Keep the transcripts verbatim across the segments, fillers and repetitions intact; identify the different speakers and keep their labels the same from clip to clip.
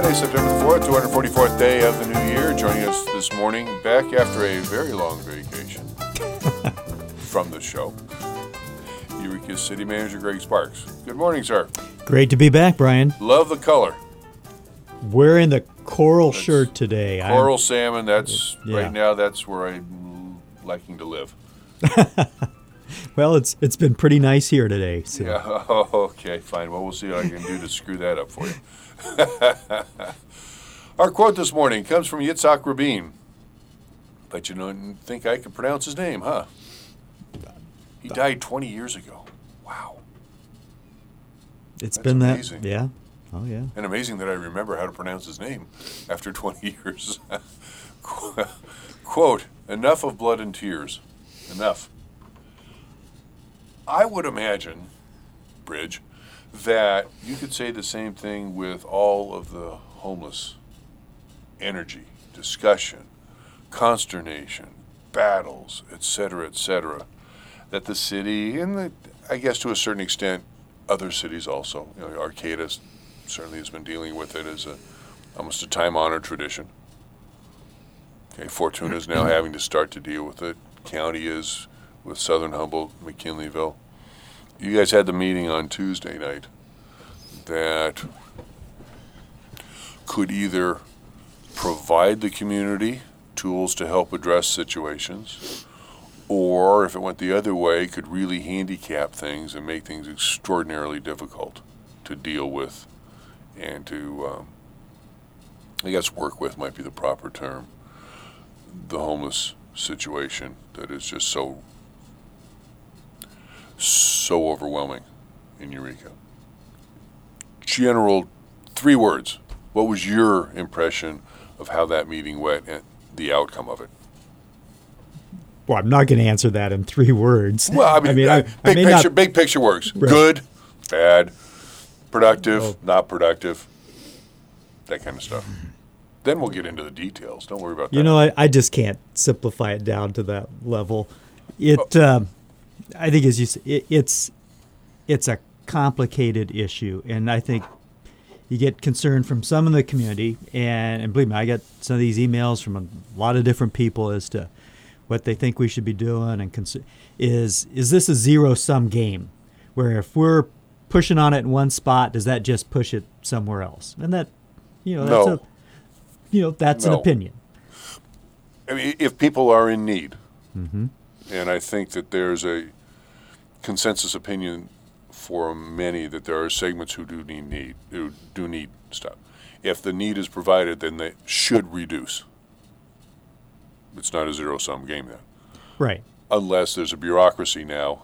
Speaker 1: Monday, September the fourth, two hundred forty-fourth day of the new year. Joining us this morning, back after a very long vacation from the show, Eureka City Manager Greg Sparks. Good morning, sir.
Speaker 2: Great to be back, Brian.
Speaker 1: Love the color.
Speaker 2: Wearing the coral
Speaker 1: That's
Speaker 2: shirt today.
Speaker 1: Coral
Speaker 2: I'm,
Speaker 1: salmon, that's,
Speaker 2: yeah.
Speaker 1: right now, that's where I'm liking to live.
Speaker 2: Well, it's it's been pretty nice here today. So.
Speaker 1: Yeah, oh, okay, fine. Well, we'll see what I can do to screw that up for you. Our quote this morning comes from Yitzhak Rabin. But you don't think I could pronounce his name, huh? He died twenty years ago. Wow.
Speaker 2: It's
Speaker 1: That's
Speaker 2: been
Speaker 1: amazing.
Speaker 2: that, yeah. Oh, yeah.
Speaker 1: And amazing that I remember how to pronounce his name after twenty years. Quote, enough of blood and tears. Enough. I would imagine, Bridge, that you could say the same thing with all of the homeless energy, discussion, consternation, battles, et cetera, et cetera, that the city, and the, I guess to a certain extent, other cities also, you know, Arcata certainly has been dealing with it as a almost a time-honored tradition. Okay, Fortuna is now having to start to deal with it. County is with Southern Humboldt, McKinleyville. You guys had the meeting on Tuesday night that could either provide the community tools to help address situations, or if it went the other way, could really handicap things and make things extraordinarily difficult to deal with and to, um, I guess work with might be the proper term, the homeless situation that is just so, so overwhelming in Eureka. General, three words. What was your impression of how that meeting went and the outcome of it?
Speaker 2: Well, I'm not going to answer that in three words.
Speaker 1: Well, I mean,
Speaker 2: I mean
Speaker 1: uh,
Speaker 2: I,
Speaker 1: big
Speaker 2: I may
Speaker 1: picture,
Speaker 2: not,
Speaker 1: big picture works.
Speaker 2: Right.
Speaker 1: Good, bad, productive,
Speaker 2: Oh.
Speaker 1: not productive, that kind of stuff. Then we'll get into the details. Don't worry about that.
Speaker 2: You know, I, I just can't simplify it down to that level. It,
Speaker 1: Oh.
Speaker 2: um, I think, as you say, it, it's it's a complicated issue, and I think you get concern from some in the community, and, and believe me, I get some of these emails from a lot of different people as to what they think we should be doing, and cons- is is this a zero-sum game, where if we're pushing on it in one spot, does that just push it somewhere else? And that, you know, that's
Speaker 1: No.
Speaker 2: a you know that's
Speaker 1: No.
Speaker 2: an opinion.
Speaker 1: I mean, if people are in need,
Speaker 2: Mm-hmm.
Speaker 1: and I think that there's a consensus opinion for many that there are segments who do need need who do need stuff. If the need is provided, then they should reduce. It's not a zero-sum game then,
Speaker 2: Right.
Speaker 1: unless there's a bureaucracy now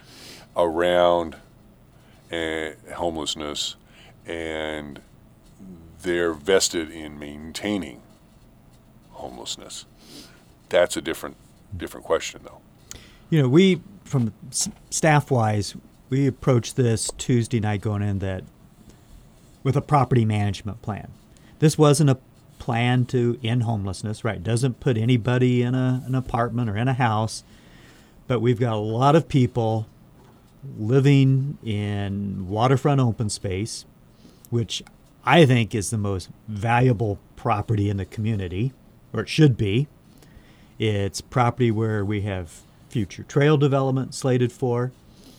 Speaker 1: around uh, homelessness, and they're vested in maintaining homelessness. That's a different different question, though.
Speaker 2: You know, we, from s- staff-wise, we approached this Tuesday night going in that with a property management plan. This wasn't a plan to end homelessness, right? It doesn't put anybody in a, an apartment or in a house, but we've got a lot of people living in waterfront open space, which I think is the most valuable property in the community, or it should be. It's property where we have future trail development slated for,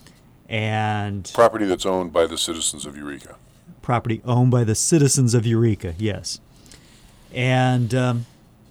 Speaker 2: and
Speaker 1: Property that's owned by the citizens of Eureka.
Speaker 2: property owned by the citizens of Eureka, yes. And um,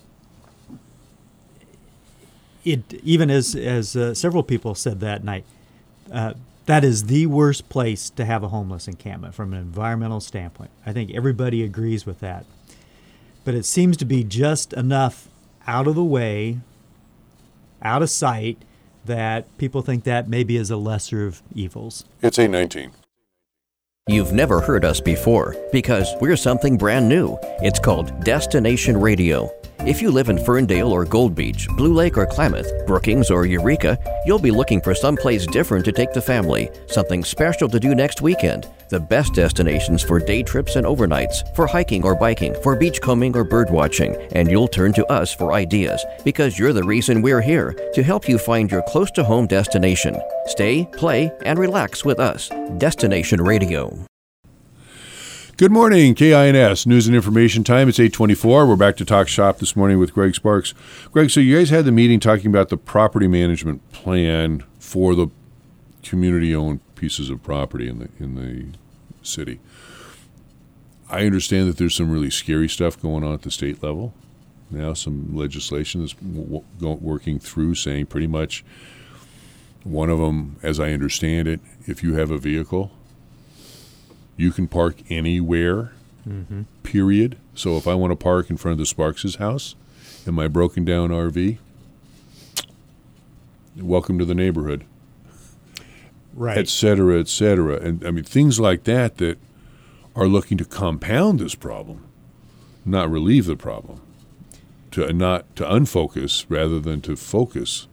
Speaker 2: it even as as uh, several people said that night, uh, that is the worst place to have a homeless encampment from an environmental standpoint. I think everybody agrees with that. But it seems to be just enough out of the way, out of sight, that people think that maybe is a lesser of evils.
Speaker 1: It's eight nineteen.
Speaker 3: You've never heard us before because we're something brand new. It's called Destination Radio. If you live in Ferndale or Gold Beach, Blue Lake or Klamath, Brookings or Eureka, you'll be looking for someplace different to take the family, something special to do next weekend. The best destinations for day trips and overnights, for hiking or biking, for beachcombing or bird watching, and you'll turn to us for ideas because you're the reason we're here, to help you find your close-to-home destination. Stay, play, and relax with us. Destination Radio.
Speaker 1: Good morning, K I N S News and Information Time. It's eight twenty-four. We're back to Talk Shop this morning with Greg Sparks. Greg, so you guys had the meeting talking about the property management plan for the community-owned pieces of property in the in the city. I understand that there's some really scary stuff going on at the state level. Now some legislation is w- w- working through saying pretty much one of them, as I understand it, if you have a vehicle, you can park anywhere, mm-hmm. period. So if I want to park in front of the Sparks' house in my broken down R V, welcome to the neighborhood.
Speaker 2: Right.
Speaker 1: Et cetera, et cetera. And I mean, things like that that are looking to compound this problem, not relieve the problem, to not to unfocus rather than to focus.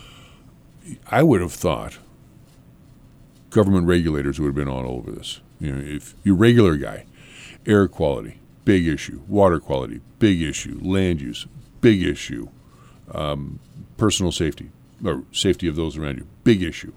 Speaker 1: I would have thought government regulators would have been all over this. You know, if you're a regular guy, air quality, big issue. Water quality, big issue. Land use, big issue. Um, personal safety, or safety of those around you, big issue.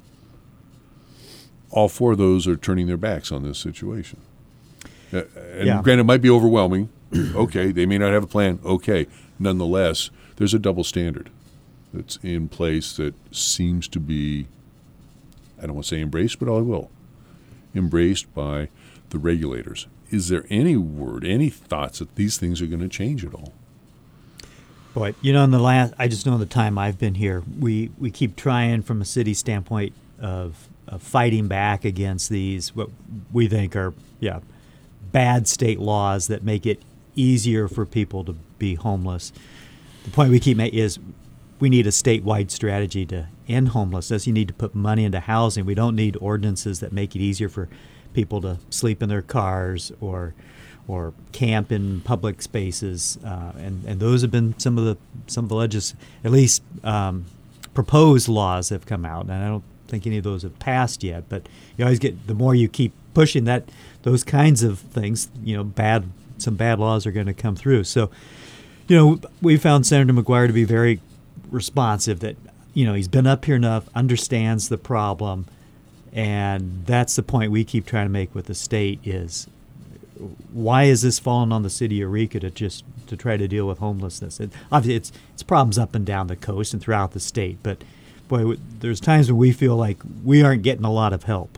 Speaker 1: All four of those are turning their backs on this situation. Uh, and
Speaker 2: yeah.
Speaker 1: granted, it might be overwhelming. Okay, they may not have a plan. Okay, nonetheless, there's a double standard that's in place that seems to be, I don't want to say embraced, but I will. Embraced by the regulators. Is there any word, any thoughts that these things are going to change at all?
Speaker 2: Boy, you know, in the last, I just know the time I've been here, we, we keep trying from a city standpoint of, of fighting back against these, what we think are, yeah, bad state laws that make it easier for people to be homeless. The point we keep making is we need a statewide strategy to end homelessness. You need to put money into housing. We don't need ordinances that make it easier for people to sleep in their cars or or camp in public spaces. Uh, and, and those have been some of the some of the legis, at least um, proposed laws have come out. And I don't think any of those have passed yet. But you always get, the more you keep pushing that, those kinds of things, you know, bad some bad laws are going to come through. So, you know, we found Senator McGuire to be very responsive, that, you know, he's been up here enough, understands the problem, and that's the point we keep trying to make with the state is, why is this falling on the city of Eureka to just to try to deal with homelessness? It, obviously, it's it's problems up and down the coast and throughout the state, but boy, there's times when we feel like we aren't getting a lot of help.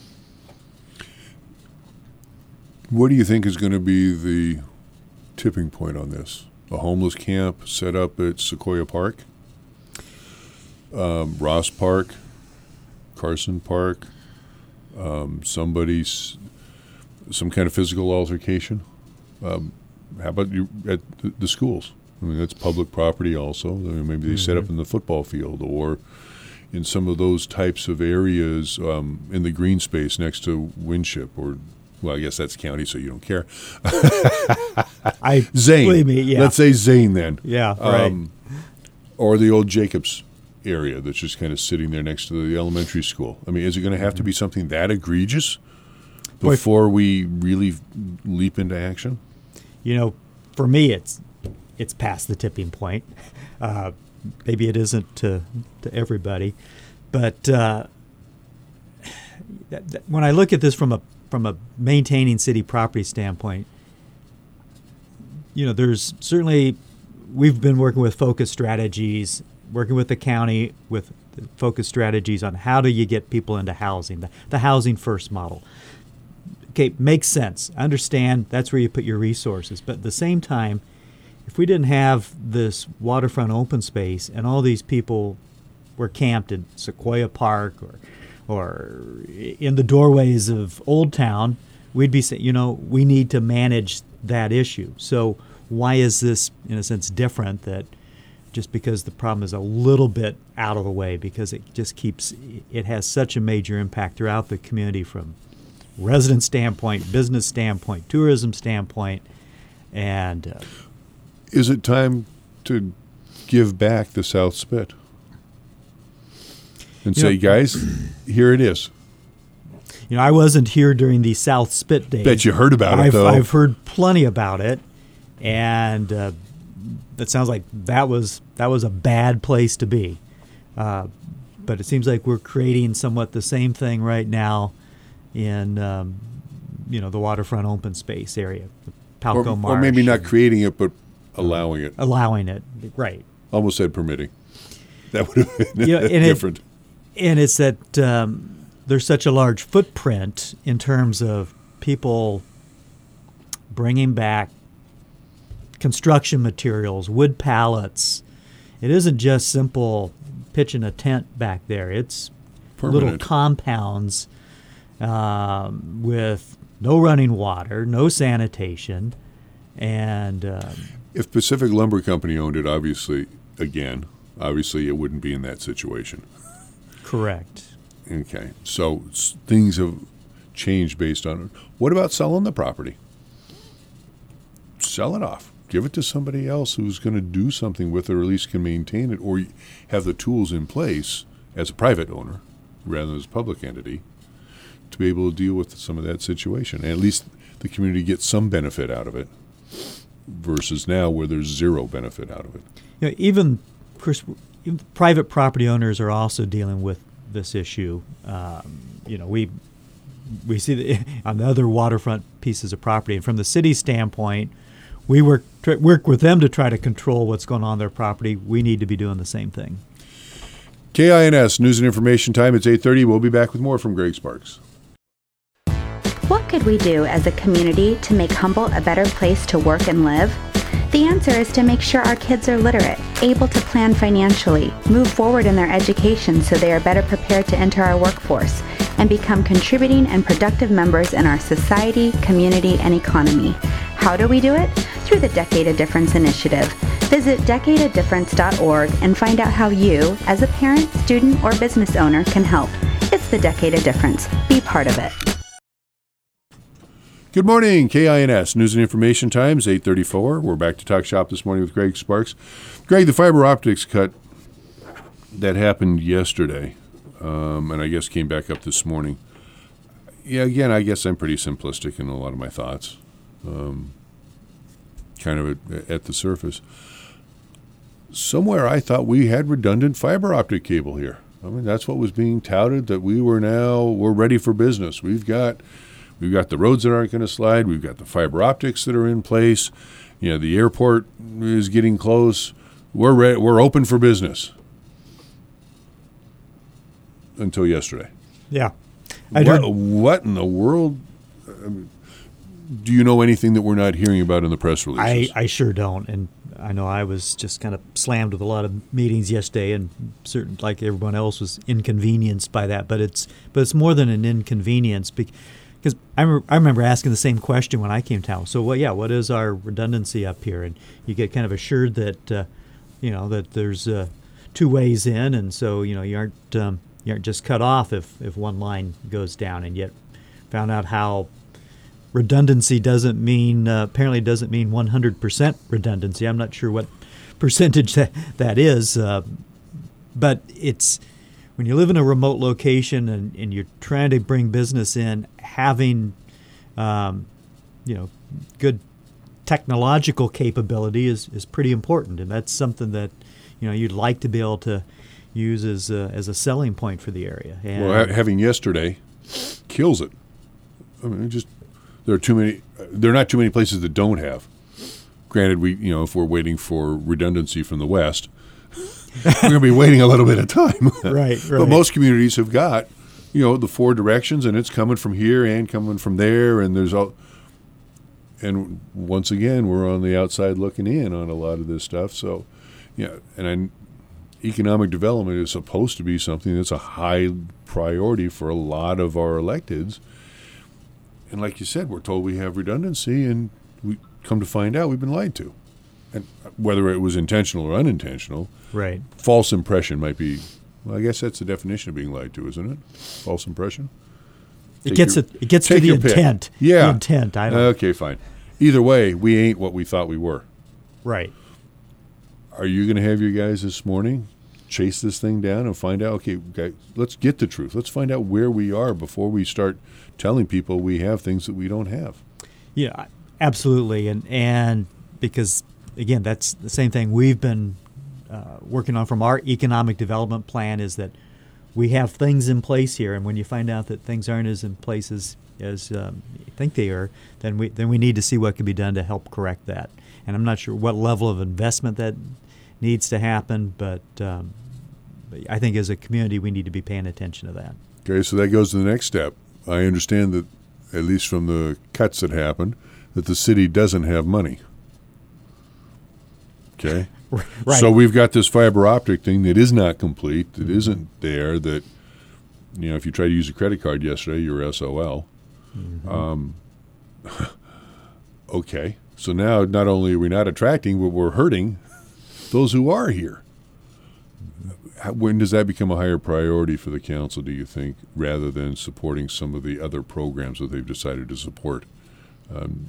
Speaker 1: What do you think is going to be the tipping point on this? A homeless camp set up at Sequoia Park? Um, Ross Park, Carson Park, um, somebody's, some kind of physical altercation. Um, how about you at the, the schools? I mean, that's public property also. I mean, maybe they mm-hmm. set up in the football field or in some of those types of areas um, in the green space next to Winship, or, well, I guess that's county, so you don't care.
Speaker 2: I
Speaker 1: Zane.
Speaker 2: Believe me, yeah.
Speaker 1: Let's say Zane then.
Speaker 2: Yeah, right.
Speaker 1: Um, or the old Jacobs area that's just kind of sitting there next to the elementary school. I mean, is it going to have to be something that egregious before we really leap into action?
Speaker 2: You know, for me, it's it's past the tipping point. Uh, maybe it isn't to to everybody, but uh, that, that, when I look at this from a from a maintaining city property standpoint, you know, there's certainly, we've been working with focus strategies, working with the county with focus strategies on how do you get people into housing, the, the housing first model. Okay, makes sense. I understand that's where you put your resources. But at the same time, if we didn't have this waterfront open space and all these people were camped in Sequoia Park or or in the doorways of Old Town, we'd be saying, you know, we need to manage that issue. So why is this, in a sense, different, that just because the problem is a little bit out of the way, because it just keeps, it has such a major impact throughout the community from resident standpoint, business standpoint, tourism standpoint, and uh,
Speaker 1: is it time to give back the South Spit and say, know, guys, here it is?
Speaker 2: You know, I wasn't here during the South Spit days.
Speaker 1: Bet you heard about
Speaker 2: I've,
Speaker 1: it, though.
Speaker 2: I've heard plenty about it, and uh, that sounds like that was that was a bad place to be. Uh, but it seems like we're creating somewhat the same thing right now in um, you know, the waterfront open space area, the Palco
Speaker 1: or,
Speaker 2: Marsh.
Speaker 1: or maybe not creating it, but allowing it.
Speaker 2: Allowing it, right.
Speaker 1: Almost said permitting. That would have been
Speaker 2: yeah, and
Speaker 1: different.
Speaker 2: It, and it's that um, there's such a large footprint in terms of people bringing back construction materials, wood pallets. It isn't just simple pitching a tent back there. It's
Speaker 1: Permanent.
Speaker 2: Little compounds um, with no running water, no sanitation, and um,
Speaker 1: if Pacific Lumber Company owned it, obviously, again, obviously it wouldn't be in that situation.
Speaker 2: Correct.
Speaker 1: Okay, so s- things have changed based on it. What about selling the property? Sell it off. Give it to somebody else who's going to do something with it, or at least can maintain it, or have the tools in place as a private owner rather than as a public entity to be able to deal with some of that situation. And at least the community gets some benefit out of it versus now where there's zero benefit out of it.
Speaker 2: You know, even, of course, even private property owners are also dealing with this issue. Um, you know, we we see the, on the other waterfront pieces of property, and from the city standpoint, we work tr- work with them to try to control what's going on in their property. We need to be doing the same thing.
Speaker 1: K I N S News and Information Time. It's eight thirty. We'll be back with more from Greg Sparks.
Speaker 4: What could we do as a community to make Humboldt a better place to work and live? The answer is to make sure our kids are literate, able to plan financially, move forward in their education so they are better prepared to enter our workforce, and become contributing and productive members in our society, community, and economy. How do we do it? Through the Decade of Difference initiative. Visit decade of difference dot org and find out how you, as a parent, student, or business owner, can help. It's the Decade of Difference. Be part of it.
Speaker 1: Good morning, K I N S News and Information Times, eight thirty-four. We're back to Talk Shop this morning with Greg Sparks. Greg, the fiber optics cut that happened yesterday, um, and I guess came back up this morning. Yeah, again, I guess I'm pretty simplistic in a lot of my thoughts, um, kind of at, at the surface. Somewhere I thought we had redundant fiber optic cable here. I mean, that's what was being touted, that we were now, we're ready for business. We've got... We've got the roads that aren't going to slide. We've got the fiber optics that are in place. You know, the airport is getting close. We're re- we're open for business. Until yesterday.
Speaker 2: Yeah.
Speaker 1: What, heard- what in the world? I mean, do you know anything that we're not hearing about in the press releases?
Speaker 2: I, I sure don't. And I know I was just kind of slammed with a lot of meetings yesterday, and certain, like everyone else, was inconvenienced by that. But it's but it's more than an inconvenience. Because Because I, re- I remember asking the same question when I came to town. So, well, yeah, what is our redundancy up here? And you get kind of assured that, uh, you know, that there's uh, two ways in, and so you know you aren't um, you aren't just cut off if, if one line goes down. And yet, found out how redundancy doesn't mean uh, apparently doesn't mean one hundred percent redundancy. I'm not sure what percentage that that is, uh, but it's. When you live in a remote location and, and you're trying to bring business in, having, um, you know, good technological capability is, is pretty important, and that's something that, you know, you'd like to be able to use as a, as a selling point for the area. And
Speaker 1: well, ha- having yesterday kills it. I mean, it just there are too many. There are not too many places that don't have. Granted, we you know if we're waiting for redundancy from the West. We're going to be waiting a little bit of time.
Speaker 2: Right, right.
Speaker 1: But most communities have got, you know, the four directions, and it's coming from here and coming from there, and there's all. And once again, we're on the outside looking in on a lot of this stuff. So, yeah, and I, economic development is supposed to be something that's a high priority for a lot of our electeds. And like you said, we're told we have redundancy, and we come to find out we've been lied to. And whether it was intentional or unintentional,
Speaker 2: right.
Speaker 1: False impression might be, well, I guess that's the definition of being lied to, isn't it? False impression?
Speaker 2: It
Speaker 1: Take
Speaker 2: gets
Speaker 1: your,
Speaker 2: it, it gets to
Speaker 1: take
Speaker 2: the
Speaker 1: your pick.
Speaker 2: intent.
Speaker 1: Yeah.
Speaker 2: The intent. I don't.
Speaker 1: Okay, fine. Either way, we ain't what we thought we were.
Speaker 2: Right.
Speaker 1: Are you going to have your guys this morning chase this thing down and find out, okay, guys, let's get the truth. Let's find out where we are before we start telling people we have things that we don't have.
Speaker 2: Yeah, absolutely. And, and because, again, that's the same thing we've been uh, working on from our economic development plan, is that we have things in place here, and when you find out that things aren't as in place as as um, you think they are, then we then we need to see what can be done to help correct that. And I'm not sure what level of investment that needs to happen, but, um, but I think as a community we need to be paying attention to that.
Speaker 1: Okay, so that goes to the next step. I understand that, at least from the cuts that happened, that the city doesn't have money. Okay?
Speaker 2: Right.
Speaker 1: So we've got this fiber optic thing that is not complete, that mm-hmm. isn't there, that, you know, if you try to use a credit card yesterday, you're S O L. Mm-hmm. Um, okay. So now not only are we not attracting, but we're hurting those who are here. How, when does that become a higher priority for the council, do you think, rather than supporting some of the other programs that they've decided to support? Um,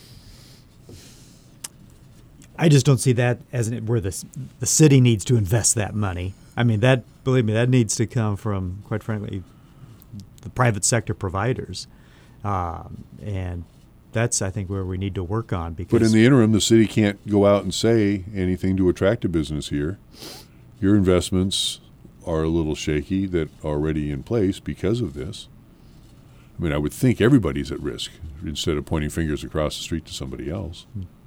Speaker 2: I just don't see that as an, where the the city needs to invest that money. I mean, that, believe me, that needs to come from, quite frankly, the private sector providers, um, and that's, I think, where we need to work on. Because
Speaker 1: but in the interim, the city can't go out and say anything to attract a business here. Your investments are a little shaky that are already in place because of this. I mean, I would think everybody's at risk instead of pointing fingers across the street to somebody else.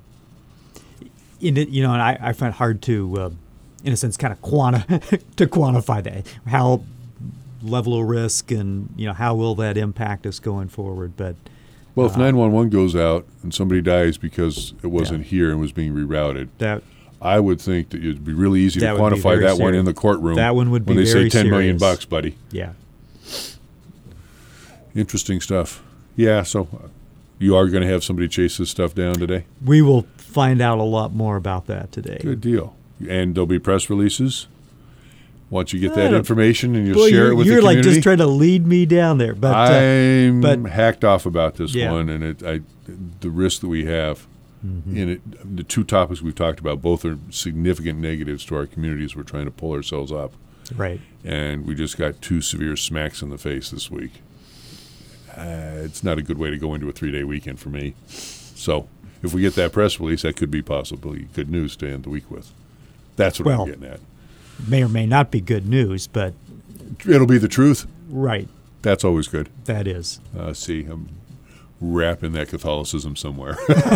Speaker 2: In it, you know, and I, I find it hard to, uh, in a sense, kind of quanti- to quantify that. How level of risk and, you know, how will that impact us going forward? But
Speaker 1: well, if
Speaker 2: uh,
Speaker 1: nine one one goes out and somebody dies because it wasn't
Speaker 2: yeah.
Speaker 1: here and was being rerouted,
Speaker 2: that
Speaker 1: I would think that it'd be really easy to
Speaker 2: that would be
Speaker 1: quantify
Speaker 2: very
Speaker 1: that one
Speaker 2: serious.
Speaker 1: in the courtroom.
Speaker 2: That one would be
Speaker 1: when they
Speaker 2: very
Speaker 1: say ten million
Speaker 2: serious.
Speaker 1: bucks, buddy.
Speaker 2: Yeah.
Speaker 1: Interesting stuff. Yeah, so you are going to have somebody chase this stuff down today?
Speaker 2: We will find out a lot more about that today.
Speaker 1: Good deal. And there'll be press releases once you get
Speaker 2: I
Speaker 1: that
Speaker 2: don't-
Speaker 1: information, and you'll
Speaker 2: Boy,
Speaker 1: share
Speaker 2: you're,
Speaker 1: it with
Speaker 2: you're
Speaker 1: the
Speaker 2: like
Speaker 1: community.
Speaker 2: just trying to lead me down there, but uh,
Speaker 1: I'm
Speaker 2: but
Speaker 1: hacked off about this
Speaker 2: Yeah.
Speaker 1: one, and it, I, the risk that we have
Speaker 2: mm-hmm.
Speaker 1: in it. The two topics we've talked about, both are significant negatives to our communities. We're trying to pull ourselves up,
Speaker 2: right.
Speaker 1: and we just got two severe smacks in the face this week. Uh, it's not a good way to go into a three-day weekend for me. So if we get that press release, that could be possibly good news to end the week with. That's what
Speaker 2: Well,
Speaker 1: I'm getting at.
Speaker 2: May or may not be good news, but
Speaker 1: It'll be the truth.
Speaker 2: right,
Speaker 1: That's always good.
Speaker 2: that is.
Speaker 1: Uh, see, I'm wrapping that Catholicism somewhere.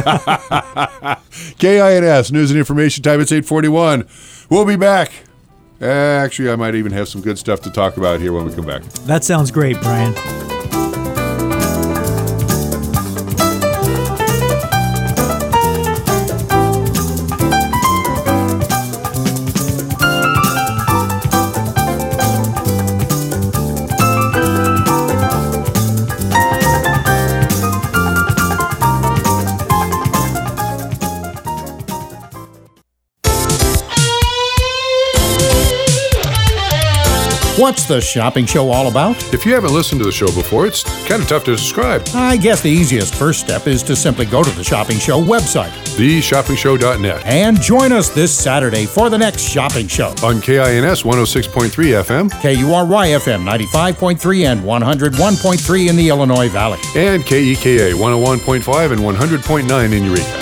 Speaker 1: K I N S, News and Information Time. It's eight forty-one. We'll be back. Actually, I might even have some good stuff to talk about here when we come back.
Speaker 2: That sounds great, Brian.
Speaker 5: What's the shopping show all about?
Speaker 1: If you haven't listened to the show before, it's kind of tough to describe.
Speaker 5: I guess the easiest first step is to simply go to the Shopping Show website
Speaker 1: the shopping show dot net.
Speaker 5: and join us this Saturday for the next shopping show.
Speaker 1: On K I N S one oh six point three F M
Speaker 5: K U R Y F M ninety-five point three and one oh one point three in the Illinois Valley.
Speaker 1: and K E K A one oh one point five and one hundred point nine in Eureka.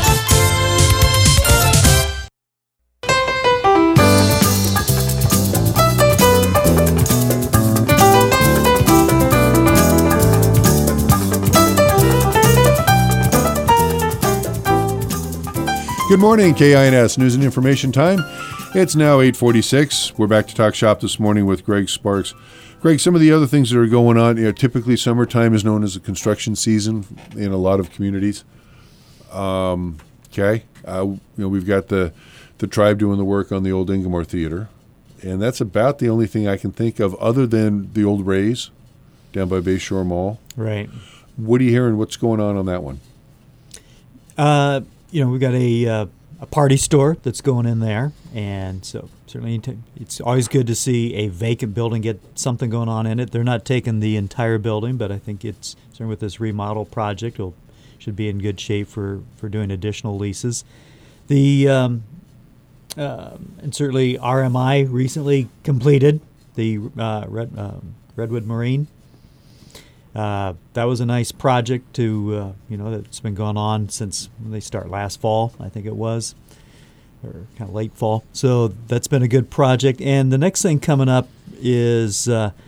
Speaker 1: Good morning, K I N S News and Information Time. It's now eight forty-six. We're back to talk shop this morning with Greg Sparks. Greg, some of the other things that are going on, you know, typically summertime is known as the construction season in a lot of communities. Um, okay, uh, you know, we've got the the tribe doing the work on the old Ingomar Theater, and that's about the only thing I can think of other than the old Rays down by Bayshore Mall.
Speaker 2: Right.
Speaker 1: What are you hearing? What's going on on that one?
Speaker 2: Uh, you know, we've got a uh, a party store that's going in there, and so certainly t- it's always good to see a vacant building get something going on in it. They're not taking the entire building, but I think it's certainly with this remodel project, it'll should be in good shape for, for doing additional leases. The um, uh, and certainly R M I recently completed the uh, Red, uh, Redwood Marine. Uh, that was a nice project to, uh, you know, that's been going on since when they start last fall, I think it was, or kind of late fall. So that's been a good project. And the next thing coming up is uh,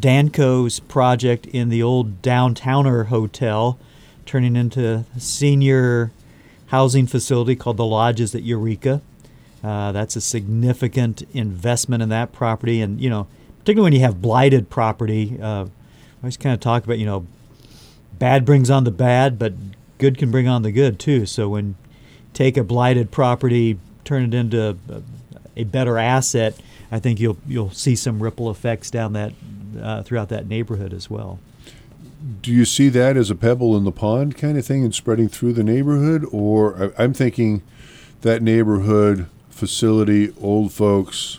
Speaker 2: Danco's project in the old Downtowner Hotel, turning into a senior housing facility called the Lodges at Eureka. Uh, that's a significant investment in that property. And, you know, particularly when you have blighted property, uh, I always kind of talk about, you know, bad brings on the bad, but good can bring on the good too. So when you take a blighted property, turn it into a, a better asset, I think you'll you'll see some ripple effects down that uh, throughout that neighborhood as well.
Speaker 1: Do you see that as a pebble in the pond kind of thing and spreading through the neighborhood? Or I'm thinking that neighborhood, facility, old folks,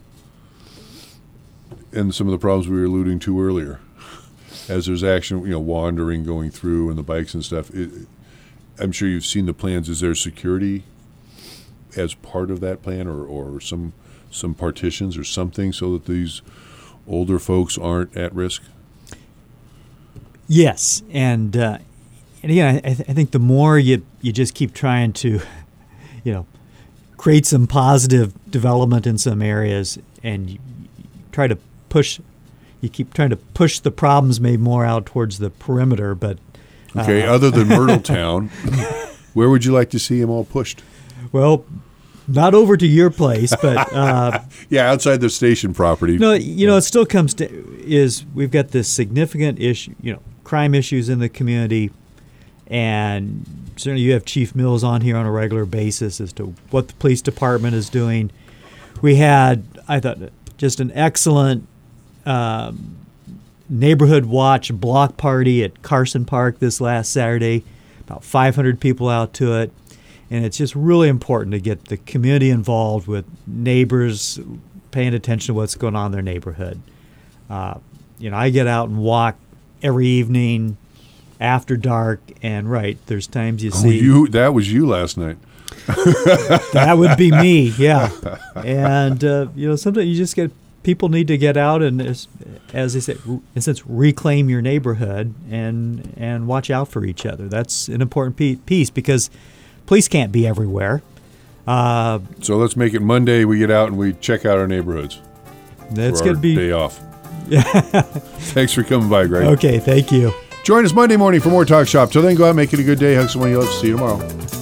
Speaker 1: and some of the problems we were alluding to earlier, as there's action, you know, wandering going through and the bikes and stuff. It, I'm sure you've seen the plans. Is there security as part of that plan, or, or some some partitions or something so that these older folks aren't at risk?
Speaker 2: Yes, and uh, and again, I, th- I think the more you you just keep trying to, you know, create some positive development in some areas, and you, you try to push, you keep trying to push the problems maybe more out towards the perimeter. But uh,
Speaker 1: okay, other than Myrtletown, where would you like to see them all pushed?
Speaker 2: Well, not over to your place, but uh,
Speaker 1: yeah, outside the station property.
Speaker 2: No, you know, it still comes to is we've got this significant issue, you know, crime issues in the community, and certainly you have Chief Mills on here on a regular basis as to what the police department is doing. We had, I thought, just an excellent um, neighborhood watch block party at Carson Park this last Saturday. About five hundred people out to it. And it's just really important to get the community involved with neighbors paying attention to what's going on in their neighborhood. Uh, you know, I get out and walk every evening after dark, and right, there's times you
Speaker 1: oh,
Speaker 2: see...
Speaker 1: you that was you last night.
Speaker 2: That would be me, yeah. And, uh, you know, sometimes you just get... People need to get out and, as, as they say, in a sense, reclaim your neighborhood and, and watch out for each other. That's an important piece because... Police can't be everywhere. Uh,
Speaker 1: so let's make it Monday. We get out and we check out our neighborhoods.
Speaker 2: That's
Speaker 1: going
Speaker 2: to be
Speaker 1: day off. Yeah. Thanks for coming by, Greg.
Speaker 2: Okay, thank you.
Speaker 1: Join us Monday morning for more Talk Shop. Till then, go out and make it a good day. Hug someone you love. See you tomorrow.